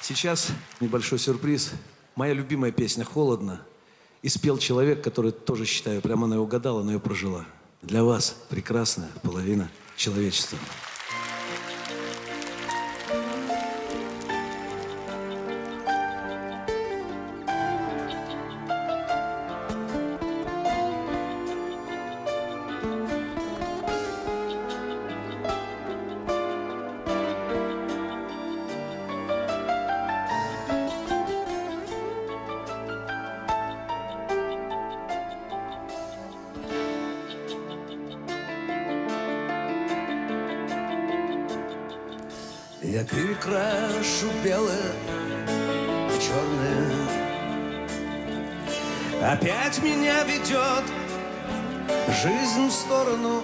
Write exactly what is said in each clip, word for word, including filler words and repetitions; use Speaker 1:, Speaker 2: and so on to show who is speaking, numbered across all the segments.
Speaker 1: Сейчас небольшой сюрприз. Моя любимая песня «Холодно». И спел человек, который тоже, считаю, прямо она угадала, но ее прожила. Для вас прекрасная половина человечества.
Speaker 2: Я перекрашу белое в черное. Опять меня ведет жизнь в сторону.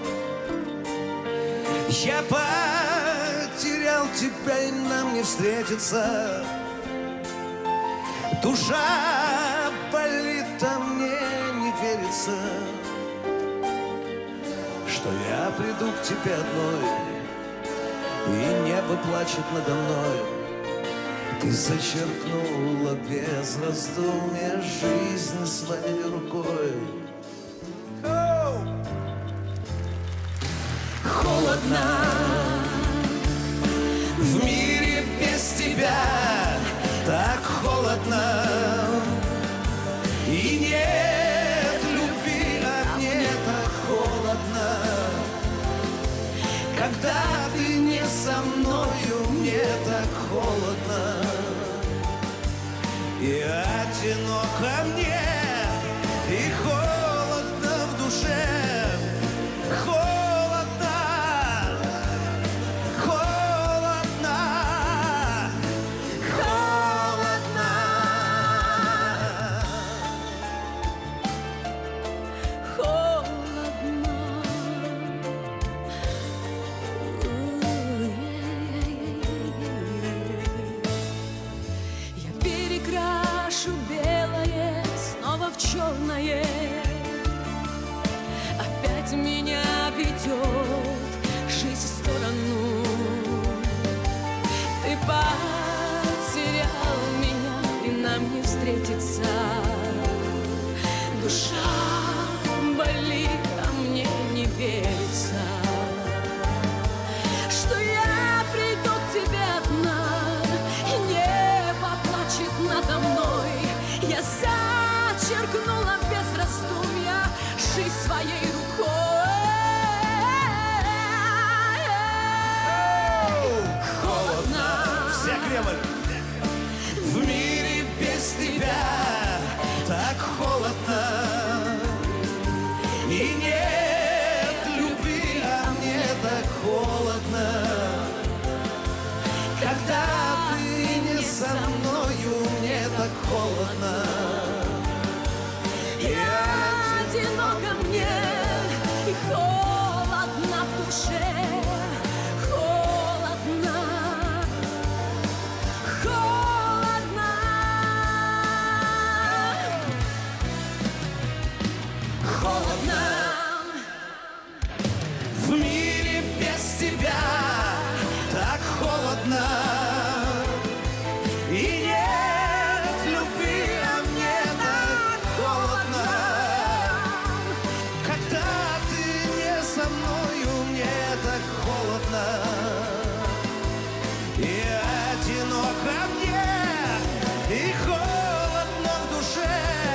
Speaker 2: Я потерял тебя, и нам не встретиться. Душа болит, а мне не верится, что я приду к тебе одной, и небо плачет надо мной. Ты зачеркнула без раздумья жизнь своей рукой. Холодно в мире без тебя, так холодно. И нет любви, а мне так холодно. Когда ты не со мною, мне так холодно. И одиноко мне, и холодно в душе. Холодно, холодно, холодно.
Speaker 3: Холодно. Я перекрашу белое снова в черное. Опять меня ведет жизнь в сторону. Ты потерял меня, и нам не встретиться. Душа болит, а мне не верится, что я приду к тебе одна, и небо плачет надо мной. Я зачеркнула без раздумья жизнь своей рукой.
Speaker 2: Холодно, вся Кремль в мире без тебя, так холодно. И нет любви, а мне так холодно. Когда ты не со мною, мне так холодно.
Speaker 3: И одиноко мне, и холодно в душе. Холодно, холодно,
Speaker 2: Холодно в мире без тебя, так холодно. И нет любви, а мне так холодно. Когда ты не со мною, мне так холодно. И одиноко мне, и холодно в душе.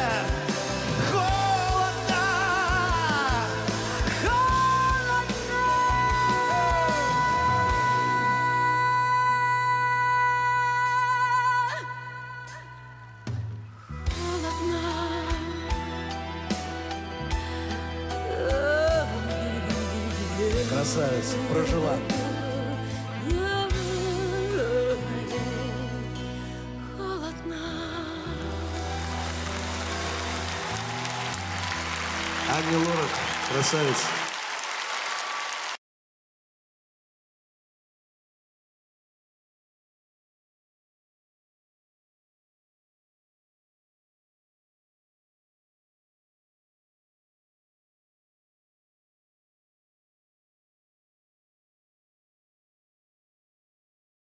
Speaker 2: Холодно, холодно.
Speaker 1: Красавица, прожила.
Speaker 3: Холодно.
Speaker 1: Ани Лорак, красавица.